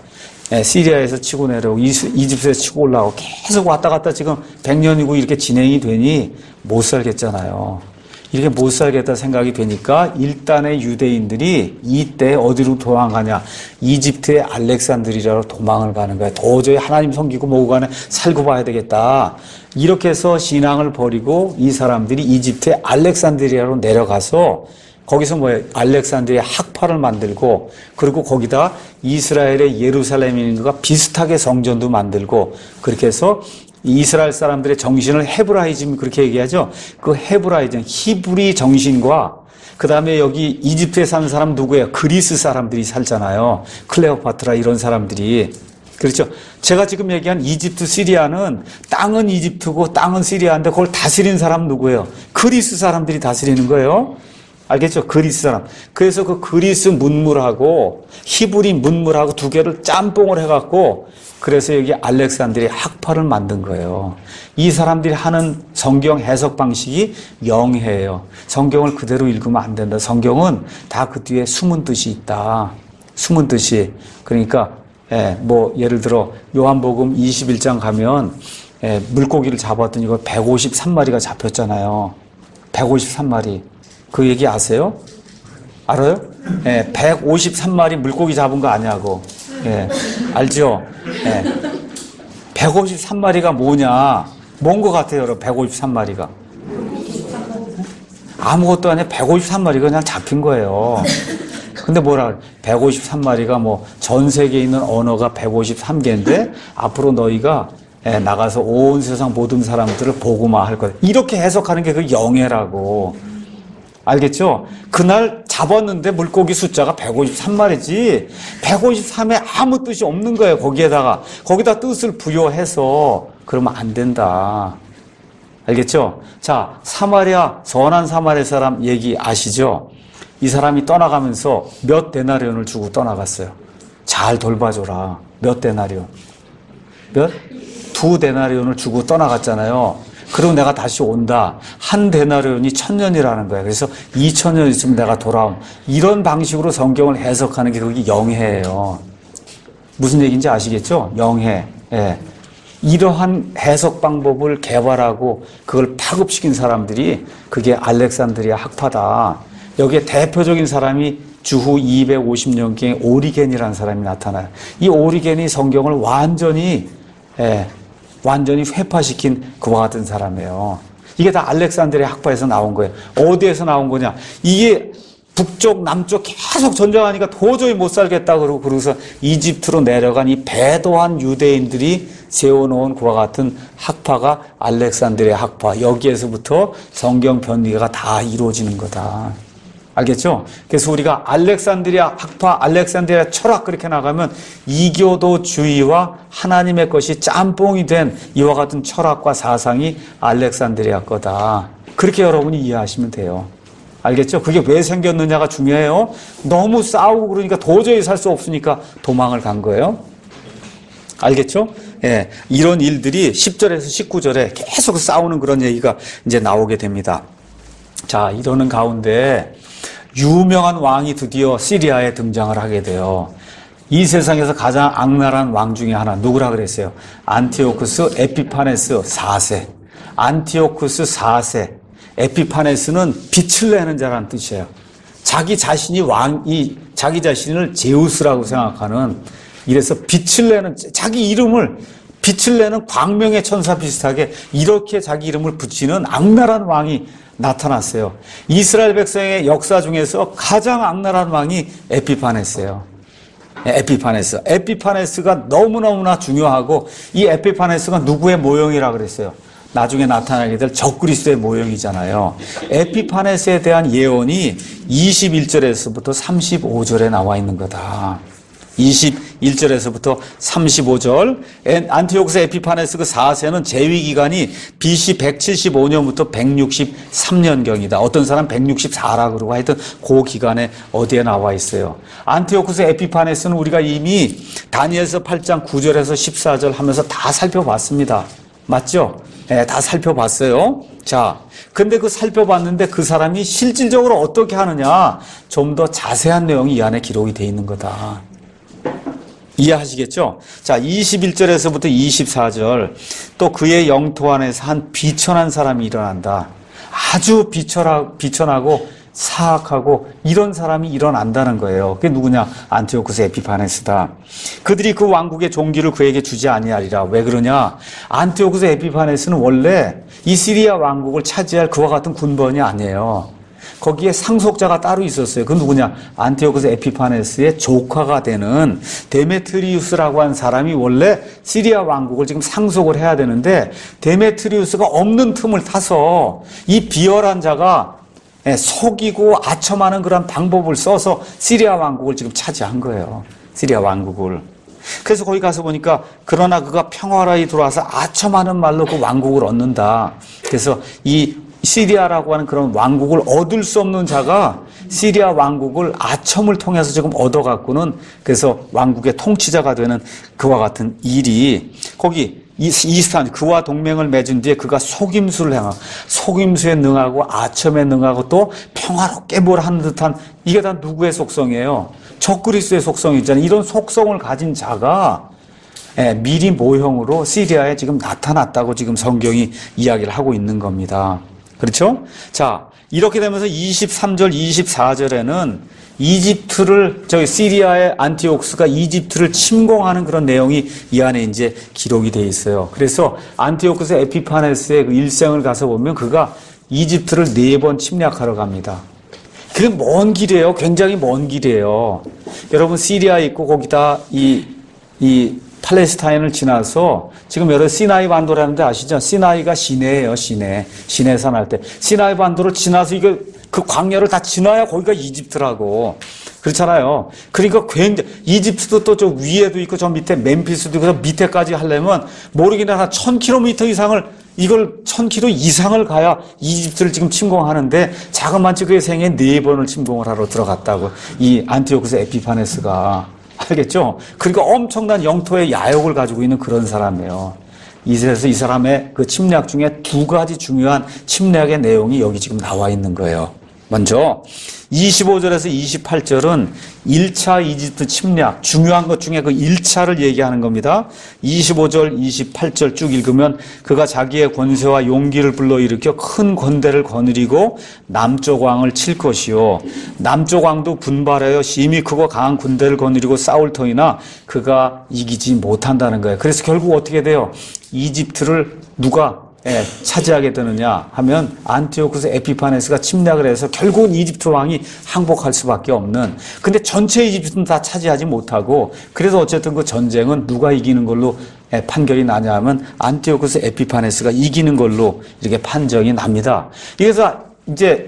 시리아에서 치고 내려오고 이집트에서 치고 올라오고 계속 왔다 갔다 지금 100년이고 이렇게 진행이 되니 못 살겠잖아요. 이렇게 못 살겠다 생각이 되니까 일단의 유대인들이 이때 어디로 도망가냐? 이집트의 알렉산드리아로 도망을 가는 거야. 도저히 하나님 섬기고 뭐고 간에 살고 봐야 되겠다. 이렇게 해서 신앙을 버리고 이 사람들이 이집트의 알렉산드리아로 내려가서 거기서 알렉산드리아 학파를 만들고 그리고 거기다 이스라엘의 예루살렘인과 비슷하게 성전도 만들고 그렇게 해서 이스라엘 사람들의 정신을 헤브라이즘 그렇게 얘기하죠. 그 헤브라이즘, 히브리 정신과 그 다음에 여기 이집트에 사는 사람 누구예요? 그리스 사람들이 살잖아요. 클레오파트라 이런 사람들이. 그렇죠. 제가 지금 얘기한 이집트, 시리아는 땅은 이집트고 땅은 시리아인데 그걸 다스리는 사람 누구예요? 그리스 사람들이 다스리는 거예요. 알겠죠? 그리스 사람. 그래서 그 그리스 문물하고 히브리 문물하고 두 개를 짬뽕을 해갖고 그래서 여기 알렉산드리아 학파를 만든 거예요. 이 사람들이 하는 성경 해석 방식이 영해예요. 성경을 그대로 읽으면 안 된다. 성경은 다 그 뒤에 숨은 뜻이 있다. 숨은 뜻이. 그러니까 예를 들어 요한복음 21장 가면 물고기를 잡았더니 이거 153마리가 잡혔잖아요. 153마리. 그 얘기 아세요? 알아요? 153마리 물고기 잡은 거 아냐고. 알죠? 153마리가 뭐냐? 뭔 것 같아요, 여러분? 153마리가. 아무것도 아니라 153마리가 그냥 잡힌 거예요. 근데 뭐라 그래? 153마리가 뭐 전 세계에 있는 언어가 153개인데 앞으로 너희가 나가서 온 세상 모든 사람들을 보고만 할 거야. 이렇게 해석하는 게 그 영해라고. 알겠죠? 그날 잡았는데 물고기 숫자가 153마리지 153에 아무 뜻이 없는 거예요. 거기다 뜻을 부여해서 그러면 안 된다. 알겠죠? 자, 선한 사마리아 사람 얘기 아시죠? 이 사람이 떠나가면서 몇 데나리온을 주고 떠나갔어요. 잘 돌봐줘라. 몇 데나리온? 몇? 2데나리온을 주고 떠나갔잖아요. 그리고 내가 다시 온다. 1데나리온이 1000년이라는 거예요. 그래서 2000년 있으면 내가 돌아옴. 이런 방식으로 성경을 해석하는 게 그게 영해예요. 무슨 얘기인지 아시겠죠? 영해. 예. 이러한 해석 방법을 개발하고 그걸 파급시킨 사람들이 그게 알렉산드리아 학파다. 여기에 대표적인 사람이 주후 250년경에 오리겐이라는 사람이 나타나요. 이 오리겐이 성경을 완전히 회파시킨 그와 같은 사람이에요. 이게 다 알렉산드리아 학파에서 나온 거예요. 어디에서 나온 거냐? 이게 북쪽, 남쪽 계속 전쟁하니까 도저히 못 살겠다 그러고 그러고서 이집트로 내려간 이 배도한 유대인들이 세워놓은 그와 같은 학파가 알렉산드리아 학파. 여기에서부터 성경 변리가 다 이루어지는 거다. 알겠죠? 그래서 우리가 알렉산드리아 학파, 알렉산드리아 철학 그렇게 나가면 이교도주의와 하나님의 것이 짬뽕이 된 이와 같은 철학과 사상이 알렉산드리아 거다. 그렇게 여러분이 이해하시면 돼요. 알겠죠? 그게 왜 생겼느냐가 중요해요. 너무 싸우고 그러니까 도저히 살 수 없으니까 도망을 간 거예요. 알겠죠? 예, 이런 일들이 10절에서 19절에 계속 싸우는 그런 얘기가 이제 나오게 됩니다. 자, 이러는 가운데 유명한 왕이 드디어 시리아에 등장을 하게 돼요. 이 세상에서 가장 악랄한 왕 중에 하나 누구라 그랬어요? 안티오쿠스 에피파네스 4세. 안티오쿠스 4세. 에피파네스는 빛을 내는 자라는 뜻이에요. 자기 자신이 자기 자신을 제우스라고 생각하는, 이래서 빛을 내는, 자기 이름을 빛을 내는 광명의 천사 비슷하게 이렇게 자기 이름을 붙이는 악랄한 왕이 나타났어요. 이스라엘 백성의 역사 중에서 가장 악랄한 왕이 에피파네스예요. 에피파네스가 너무너무나 중요하고, 이 에피파네스가 누구의 모형이라 그랬어요? 나중에 나타나게 될 적그리스도의 모형이잖아요. 에피파네스에 대한 예언이 21절에서부터 35절에 나와 있는 거다. 21절에서부터 35절. 안티오쿠스 에피파네스 그 4세는 재위 기간이 BC 175년부터 163년경이다. 어떤 사람 164라 그러고 하여튼 그 기간에 어디에 나와 있어요. 안티오쿠스 에피파네스는 우리가 이미 다니엘서 8장 9절에서 14절 하면서 다 살펴봤습니다. 맞죠? 네, 다 살펴봤어요. 자, 근데 그 살펴봤는데 그 사람이 실질적으로 어떻게 하느냐, 좀 더 자세한 내용이 이 안에 기록이 되어 있는 거다. 이해하시겠죠? 자, 21절에서부터 24절. 또 그의 영토 안에서 한 비천한 사람이 일어난다. 아주 비천하고 사악하고 이런 사람이 일어난다는 거예요. 그게 누구냐? 안티오쿠스 에피파네스다. 그들이 그 왕국의 종기를 그에게 주지 아니하리라. 왜 그러냐? 안티오쿠스 에피파네스는 원래 이 시리아 왕국을 차지할 그와 같은 군번이 아니에요. 거기에 상속자가 따로 있었어요. 그 누구냐? 안티오쿠스 에피파네스의 조카가 되는 데메트리우스라고 하는 사람이 원래 시리아 왕국을 지금 상속을 해야 되는데, 데메트리우스가 없는 틈을 타서 이 비열한 자가 속이고 아첨하는 그런 방법을 써서 시리아 왕국을 지금 차지한 거예요. 시리아 왕국을. 그래서 거기 가서 보니까, 그러나 그가 평화라이 들어와서 아첨하는 말로 그 왕국을 얻는다. 그래서 이 시리아라고 하는 그런 왕국을 얻을 수 없는 자가 시리아 왕국을 아첨을 통해서 지금 얻어갖고는, 그래서 왕국의 통치자가 되는 그와 같은 일이 거기 이스탄, 그와 동맹을 맺은 뒤에 그가 속임수를 행하고, 속임수에 능하고 아첨에 능하고 또 평화롭게 뭘 하는 듯한, 이게 다 누구의 속성이에요? 적그리스도의 속성이잖아요. 이런 속성을 가진 자가 미리 모형으로 시리아에 지금 나타났다고 지금 성경이 이야기를 하고 있는 겁니다. 그렇죠? 자, 이렇게 되면서 23절, 24절에는 시리아의 안티오쿠스가 이집트를 침공하는 그런 내용이 이 안에 이제 기록이 되어 있어요. 그래서 안티오쿠스 에피파네스의 그 일생을 가서 보면 그가 이집트를 4번 침략하러 갑니다. 그게 먼 길이에요. 굉장히 먼 길이에요. 여러분, 시리아에 있고 거기다 이 팔레스타인을 지나서 지금 여러 시나이 반도라는 데 아시죠? 시나이가 시내예요, 시내. 시내산 할 때. 시나이 반도를 지나서 그 광야를 다 지나야 거기가 이집트라고. 그렇잖아요. 그러니까 굉장히 이집트도 또 저 위에도 있고 저 밑에 멤피스도 있고 저 밑에까지 하려면 모르긴 하나 1000km 이상을 이걸 1000km 이상을 가야 이집트를 지금 침공하는데 자그마치 그의 생애 4번을 침공을 하러 들어갔다고 이 안티오쿠스 에피파네스가 알겠죠? 그러니까 엄청난 영토의 야욕을 가지고 있는 그런 사람이에요. 그래서 이 사람의 그 침략 중에 2가지 중요한 침략의 내용이 여기 지금 나와 있는 거예요. 먼저 25절에서 28절은 1차 이집트 침략, 중요한 것 중에 그 1차를 얘기하는 겁니다. 25절, 28절 쭉 읽으면 그가 자기의 권세와 용기를 불러일으켜 큰 군대를 거느리고 남쪽 왕을 칠 것이요. 남쪽 왕도 분발하여 심히 크고 강한 군대를 거느리고 싸울 터이나 그가 이기지 못한다는 거예요. 그래서 결국 어떻게 돼요? 이집트를 누가 차지하게 되느냐 하면 안티오쿠스 에피파네스가 침략을 해서 결국은 이집트 왕이 항복할 수밖에 없는, 근데 전체 이집트는 다 차지하지 못하고, 그래서 어쨌든 그 전쟁은 누가 이기는 걸로 판결이 나냐 하면 안티오쿠스 에피파네스가 이기는 걸로 이렇게 판정이 납니다. 그래서 이제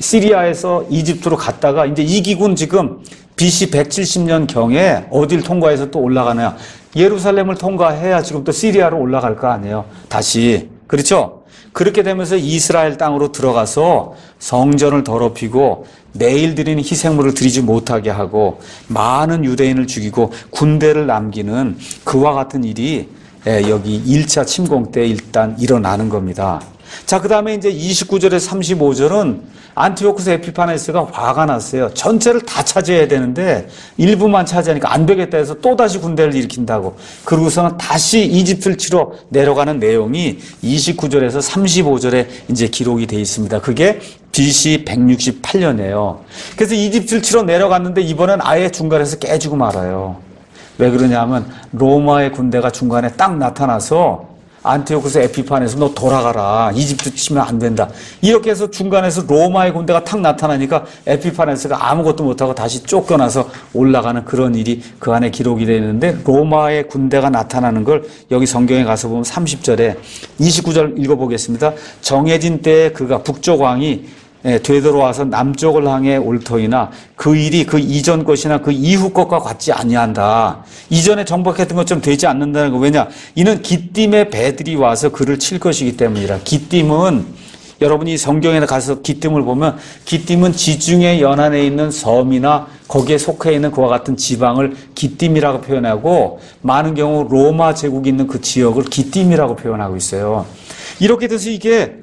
시리아에서 이집트로 갔다가 이제 이기군 지금 BC 170년 경에 어딜 통과해서 또 올라가느냐, 예루살렘을 통과해야 지금 또 시리아로 올라갈 거 아니에요. 다시. 그렇죠? 그렇게 되면서 이스라엘 땅으로 들어가서 성전을 더럽히고 내일 드리는 희생물을 드리지 못하게 하고 많은 유대인을 죽이고 군대를 남기는 그와 같은 일이 여기 1차 침공 때 일단 일어나는 겁니다. 자, 그 다음에 이제 29절에서 35절은 안티오쿠스 에피파네스가 화가 났어요. 전체를 다 차지해야 되는데 일부만 차지하니까 안 되겠다 해서 또다시 군대를 일으킨다고. 그러고서는 다시 이집트를 치러 내려가는 내용이 29절에서 35절에 이제 기록이 되어 있습니다. 그게 BC 168년이에요. 그래서 이집트를 치러 내려갔는데 이번엔 아예 중간에서 깨지고 말아요. 왜 그러냐면 로마의 군대가 중간에 딱 나타나서 안티오쿠스 에피파네스 너 돌아가라. 이집트 치면 안 된다. 이렇게 해서 중간에서 로마의 군대가 탁 나타나니까 에피파네스가 아무것도 못하고 다시 쫓겨나서 올라가는 그런 일이 그 안에 기록이 되어 있는데, 로마의 군대가 나타나는 걸 여기 성경에 가서 보면 30절에 29절 읽어보겠습니다. 정해진 때에 그가 북쪽 왕이 되돌아와서 남쪽을 향해 올 터이나 그 일이 그 이전 것이나 그 이후 것과 같지 아니한다. 이전에 정복했던 것처럼 되지 않는다는 거. 왜냐? 이는 기띔의 배들이 와서 그를 칠 것이기 때문이라. 기띔은 여러분이 성경에 가서 기띔을 보면 기띔은 지중해 연안에 있는 섬이나 거기에 속해 있는 그와 같은 지방을 기띔이라고 표현하고, 많은 경우 로마 제국이 있는 그 지역을 기띔이라고 표현하고 있어요. 이렇게 돼서 이게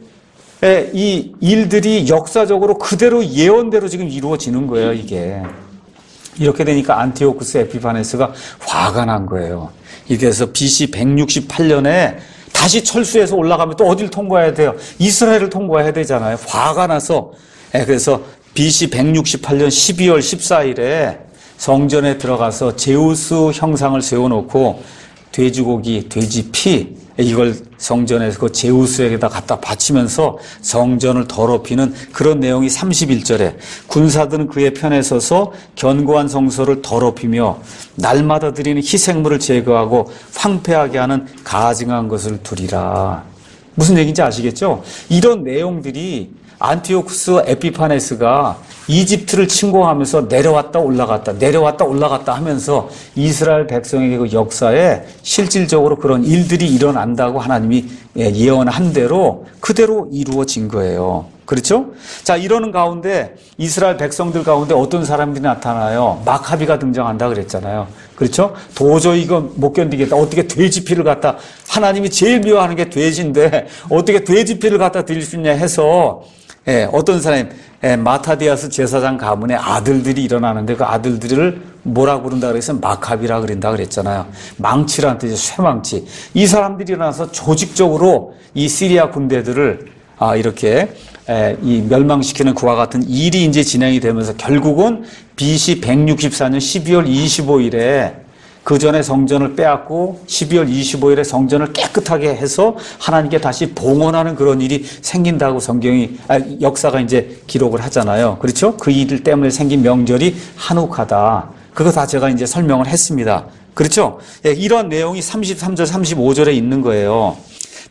이 일들이 역사적으로 그대로 예언대로 지금 이루어지는 거예요, 이게. 이렇게 되니까 안티오쿠스 에피파네스가 화가 난 거예요. 이렇게 해서 BC 168년에 다시 철수해서 올라가면 또 어딜 통과해야 돼요? 이스라엘을 통과해야 되잖아요. 화가 나서. 그래서 BC 168년 12월 14일에 성전에 들어가서 제우스 형상을 세워놓고 돼지고기, 돼지 피, 이걸 성전에서 그 제우스에게다 갖다 바치면서 성전을 더럽히는 그런 내용이 31절에, 군사들은 그의 편에 서서 견고한 성소를 더럽히며 날마다 드리는 희생물을 제거하고 황폐하게 하는 가증한 것을 두리라. 무슨 얘기인지 아시겠죠? 이런 내용들이 안티오쿠스 에피파네스가 이집트를 침공하면서 내려왔다 올라갔다 하면서 이스라엘 백성에게 그 역사에 실질적으로 그런 일들이 일어난다고 하나님이 예언한 대로 그대로 이루어진 거예요. 그렇죠? 자, 이러는 가운데 이스라엘 백성들 가운데 어떤 사람들이 나타나요? 마카비가 등장한다 그랬잖아요. 그렇죠? 도저히 이거 못 견디겠다. 어떻게 돼지피를 갖다, 하나님이 제일 미워하는 게 돼지인데 어떻게 돼지피를 갖다 드릴 수 있냐 해서 어떤 사람이 마타디아스 제사장 가문의 아들들이 일어나는데 그 아들들을 뭐라 부른다 그래서 마카비라 그린다 그랬잖아요. 망치라는 뜻이 쇠망치. 이 사람들이 일어나서 조직적으로 이 시리아 군대들을 이렇게 이 멸망시키는 그와 같은 일이 이제 진행이 되면서 결국은 BC 164년 12월 25일에 그 전에 성전을 빼앗고 12월 25일에 성전을 깨끗하게 해서 하나님께 다시 봉헌하는 그런 일이 생긴다고 역사가 이제 기록을 하잖아요. 그렇죠? 그 일 때문에 생긴 명절이 한우카다. 그거 다 제가 이제 설명을 했습니다. 그렇죠? 이런 내용이 33절, 35절에 있는 거예요.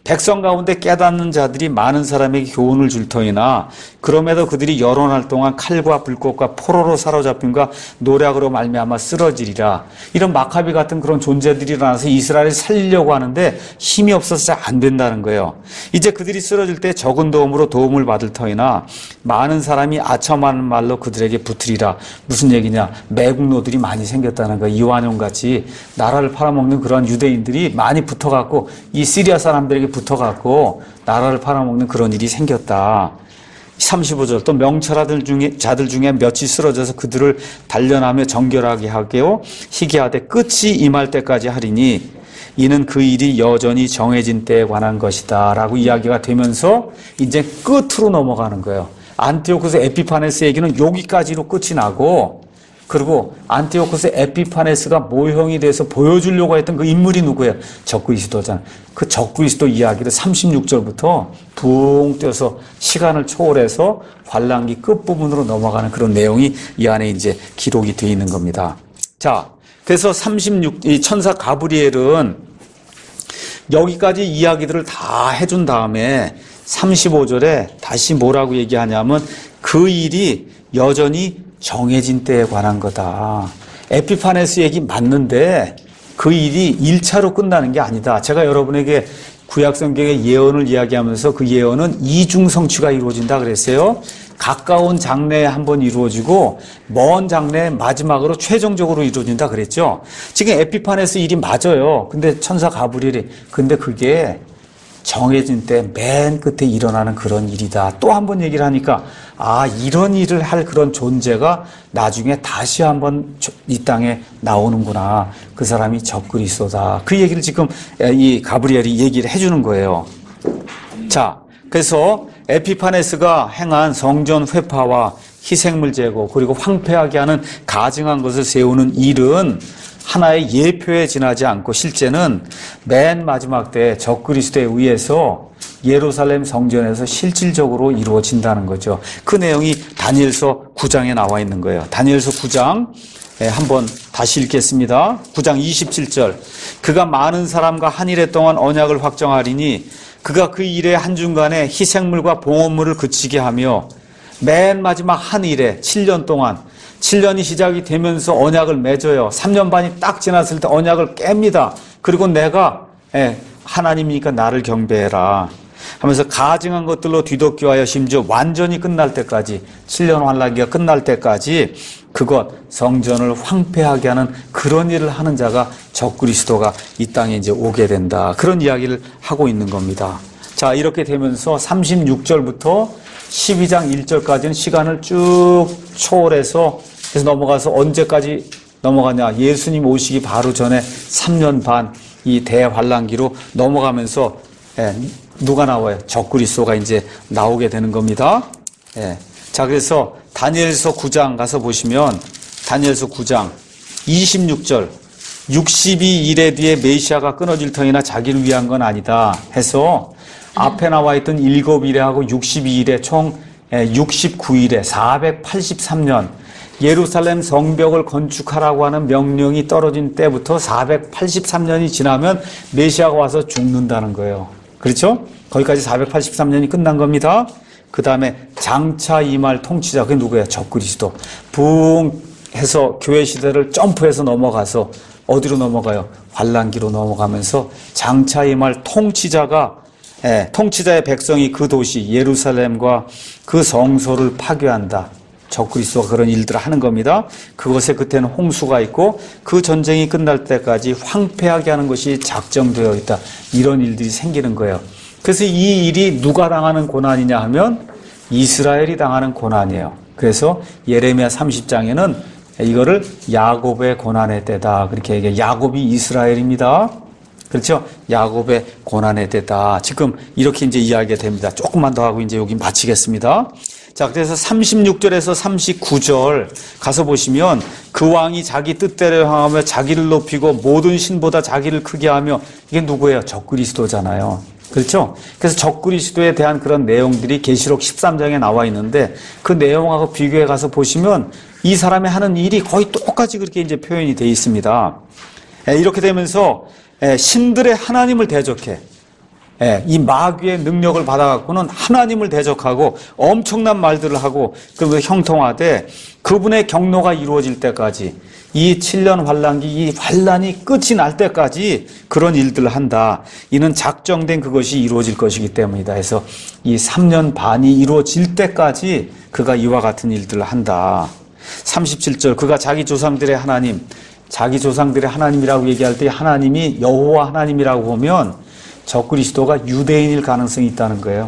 백성 가운데 깨닫는 자들이 많은 사람에게 교훈을 줄 터이나 그럼에도 그들이 여러 날 동안 칼과 불꽃과 포로로 사로잡힘과 노략으로 말미암아 쓰러지리라. 이런 마카비 같은 그런 존재들이 일어나서 이스라엘을 살리려고 하는데 힘이 없어서 잘 안 된다는 거예요. 이제 그들이 쓰러질 때 적은 도움으로 도움을 받을 터이나 많은 사람이 아첨하는 말로 그들에게 붙으리라. 무슨 얘기냐? 매국노들이 많이 생겼다는 거예요. 이완용 같이 나라를 팔아먹는 그런 유대인들이 많이 붙어갖고 이 시리아 사람들에게 붙어갖고 나라를 팔아먹는 그런 일이 생겼다. 35절 또 명철자들 중에 몇이 쓰러져서 그들을 단련하며 정결하게 하게요 희귀하되 끝이 임할 때까지 하리니 이는 그 일이 여전히 정해진 때에 관한 것이다 라고 이야기가 되면서 이제 끝으로 넘어가는 거예요. 안티오쿠스 에피파네스 얘기는 여기까지로 끝이 나고, 그리고 안티오쿠스 에피파네스가 모형이 돼서 보여주려고 했던 그 인물이 누구예요? 적그리스도잖아. 그 적그리스도 이야기를 36절부터 붕 뛰어서 시간을 초월해서 환란기 끝부분으로 넘어가는 그런 내용이 이 안에 이제 기록이 되어 있는 겁니다. 자, 그래서 이 천사 가브리엘은 여기까지 이야기들을 다 해준 다음에 35절에 다시 뭐라고 얘기하냐면 그 일이 여전히 정해진 때에 관한 거다. 에피파네스 얘기 맞는데 그 일이 1차로 끝나는 게 아니다. 제가 여러분에게 구약성경의 예언을 이야기하면서 그 예언은 이중 성취가 이루어진다 그랬어요. 가까운 장래에 한번 이루어지고 먼 장래에 마지막으로 최종적으로 이루어진다 그랬죠. 지금 에피파네스 일이 맞아요. 근데 천사 가브리엘이 근데 그게 정해진 때 맨 끝에 일어나는 그런 일이다. 또 한 번 얘기를 하니까 이런 일을 할 그런 존재가 나중에 다시 한번 이 땅에 나오는구나. 그 사람이 적그리스도다. 그 얘기를 지금 이 가브리엘이 얘기를 해주는 거예요. 자, 그래서 에피파네스가 행한 성전 회파와 희생물 제거 그리고 황폐하게 하는 가증한 것을 세우는 일은 하나의 예표에 지나지 않고 실제는 맨 마지막 때 적그리스도에 의해서 예루살렘 성전에서 실질적으로 이루어진다는 거죠. 그 내용이 다니엘서 9장에 나와 있는 거예요. 다니엘서 9장 한번 다시 읽겠습니다. 9장 27절 그가 많은 사람과 한 일해 동안 언약을 확정하리니 그가 그 일의 한중간에 희생물과 봉헌물을 그치게 하며 맨 마지막 한 일에 7년 동안 7년이 시작이 되면서 언약을 맺어요. 3년 반이 딱 지났을 때 언약을 깹니다. 그리고 내가 하나님이니까 나를 경배해라 하면서 가증한 것들로 뒤덮기하여 심지어 완전히 끝날 때까지 7년 환란기가 끝날 때까지 그것 성전을 황폐하게 하는 그런 일을 하는 자가 적그리스도가 이 땅에 이제 오게 된다. 그런 이야기를 하고 있는 겁니다. 자, 이렇게 되면서 36절부터 12장 1절까지는 시간을 쭉 초월해서 그래서 넘어가서 언제까지 넘어가냐? 예수님 오시기 바로 전에 3년 반 이 대환란기로 넘어가면서 누가 나와요? 적그리스도가 이제 나오게 되는 겁니다. 자, 그래서 다니엘서 9장 가서 보시면 다니엘서 9장 26절 62일에 뒤에 메시아가 끊어질 터이나 자기를 위한 건 아니다 해서 앞에 나와 있던 7일에하고 62일에 총 69일에 483년 예루살렘 성벽을 건축하라고 하는 명령이 떨어진 때부터 483년이 지나면 메시아가 와서 죽는다는 거예요. 그렇죠? 거기까지 483년이 끝난 겁니다. 그 다음에 장차 임할 통치자, 그게 누구예요? 적그리스도. 붕 해서 교회 시대를 점프해서 넘어가서 어디로 넘어가요? 환란기로 넘어가면서 장차 임할 통치자가 통치자의 백성이 그 도시 예루살렘과 그 성소를 파괴한다. 적그리스도가 그런 일들을 하는 겁니다. 그것에 그때는 홍수가 있고 그 전쟁이 끝날 때까지 황폐하게 하는 것이 작정되어 있다. 이런 일들이 생기는 거예요. 그래서 이 일이 누가 당하는 고난이냐 하면 이스라엘이 당하는 고난이에요. 그래서 예레미야 30장에는 이거를 야곱의 고난의 때다. 그렇게 얘기해요. 야곱이 이스라엘입니다. 그렇죠? 야곱의 고난의 때다. 지금 이렇게 이제 이야기가 됩니다. 조금만 더 하고 이제 여기 마치겠습니다. 자, 그래서 36절에서 39절 가서 보시면 그 왕이 자기 뜻대로 행하며 자기를 높이고 모든 신보다 자기를 크게 하며 이게 누구예요? 적그리스도잖아요. 그렇죠? 그래서 적그리스도에 대한 그런 내용들이 계시록 13장에 나와 있는데 그 내용하고 비교해 가서 보시면 이 사람이 하는 일이 거의 똑같이 그렇게 이제 표현이 되어 있습니다. 이렇게 되면서 신들의 하나님을 대적해. 이 마귀의 능력을 받아갖고는 하나님을 대적하고 엄청난 말들을 하고 그러면서 형통하되 그분의 경노가 이루어질 때까지 이 7년 환란기, 이 환란이 끝이 날 때까지 그런 일들을 한다. 이는 작정된 그것이 이루어질 것이기 때문이다. 해서 이 3년 반이 이루어질 때까지 그가 이와 같은 일들을 한다. 37절 그가 자기 조상들의 하나님, 자기 조상들의 하나님이라고 얘기할 때 하나님이 여호와 하나님이라고 보면 적그리스도가 유대인일 가능성이 있다는 거예요.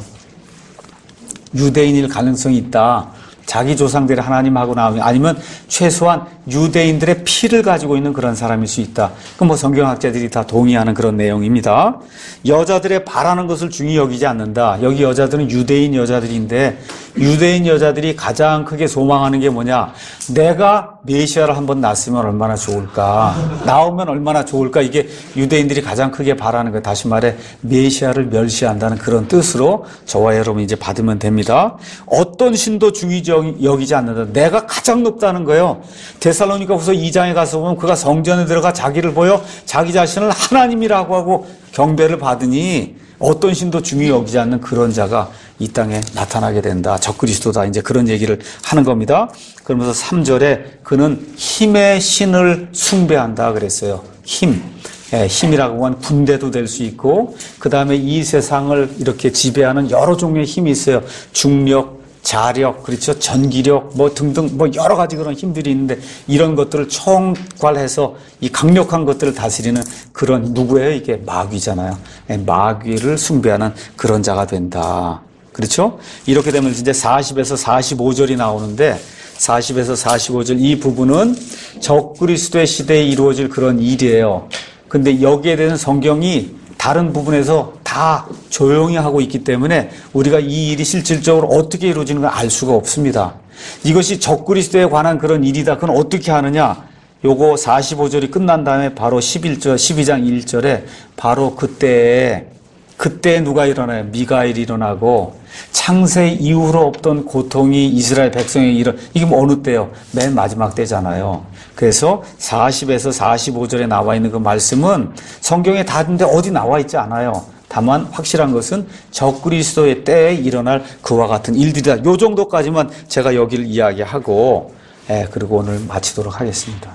유대인일 가능성이 있다. 자기 조상들의 하나님하고 나오면 아니면 최소한 유대인들의 피를 가지고 있는 그런 사람일 수 있다. 그 뭐 성경학자들이 다 동의하는 그런 내용입니다. 여자들의 바라는 것을 중히 여기지 않는다. 여기 여자들은 유대인 여자들인데 유대인 여자들이 가장 크게 소망하는 게 뭐냐? 내가 메시아를 한번 낳았으면 얼마나 좋을까? 나오면 얼마나 좋을까? 이게 유대인들이 가장 크게 바라는 거예요. 다시 말해 메시아를 멸시한다는 그런 뜻으로 저와 여러분 이제 받으면 됩니다. 어떤 신도 중히 여기지 않는다. 내가 가장 높다는 거예요. 데살로니가후서 2장에 가서 보면 그가 성전에 들어가 자기를 보여 자기 자신을 하나님이라고 하고 경배를 받으니 어떤 신도 중히 여기지 않는 그런 자가 이 땅에 나타나게 된다. 적그리스도다. 이제 그런 얘기를 하는 겁니다. 그러면서 3절에 그는 힘의 신을 숭배한다 그랬어요. 힘. 힘이라고 하면 군대도 될 수 있고 그 다음에 이 세상을 이렇게 지배하는 여러 종류의 힘이 있어요. 중력, 자력, 그렇죠. 전기력, 뭐 등등, 뭐 여러 가지 그런 힘들이 있는데 이런 것들을 총괄해서 이 강력한 것들을 다스리는 그런 누구예요? 이게 마귀잖아요. 마귀를 숭배하는 그런 자가 된다. 그렇죠? 이렇게 되면 이제 40에서 45절이 나오는데 40에서 45절 이 부분은 적그리스도의 시대에 이루어질 그런 일이에요. 근데 여기에 대해서 성경이 다른 부분에서 다 조용히 하고 있기 때문에 우리가 이 일이 실질적으로 어떻게 이루어지는 걸 알 수가 없습니다. 이것이 적그리스도에 관한 그런 일이다. 그건 어떻게 하느냐? 요거 45절이 끝난 다음에 바로 12장 1절에 바로 그때 누가 일어나요? 미가엘이 일어나고 창세 이후로 없던 고통이 이스라엘 백성에게 이게 뭐 어느 때요? 맨 마지막 때잖아요. 그래서 40에서 45절에 나와 있는 그 말씀은 성경에 다른데 어디 나와 있지 않아요. 다만 확실한 것은 적그리스도의 때에 일어날 그와 같은 일들이다. 요 정도까지만 제가 여기를 이야기하고 그리고 오늘 마치도록 하겠습니다.